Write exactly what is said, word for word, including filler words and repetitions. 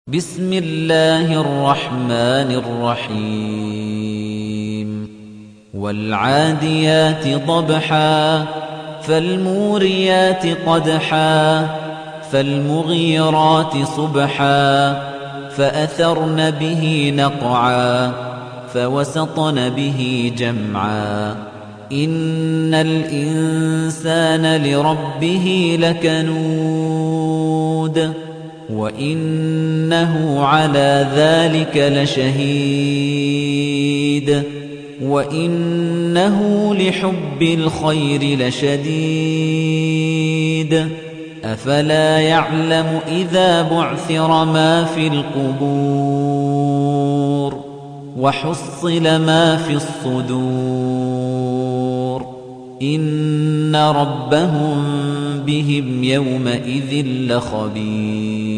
بسم الله الرحمن الرحيم والعاديات ضبحا فالموريات قدحا فالمغيرات صبحا فأثرن به نقعا فوسطن به جمعا إن الإنسان لربه لكنود وَإِنَّهُ عَلَى ذَلِكَ لَشَهِيدٌ وَإِنَّهُ لِحُبِّ الْخَيْرِ لَشَدِيدٌ أَفَلَا يَعْلَمُ إِذَا بُعْثِرَ مَا فِي الْقُبُورِ وَحُصِّلَ مَا فِي الصُّدُورِ إِنَّ رَبَّهُم بِهِمْ يَوْمَئِذٍ لَّخَبِيرٌ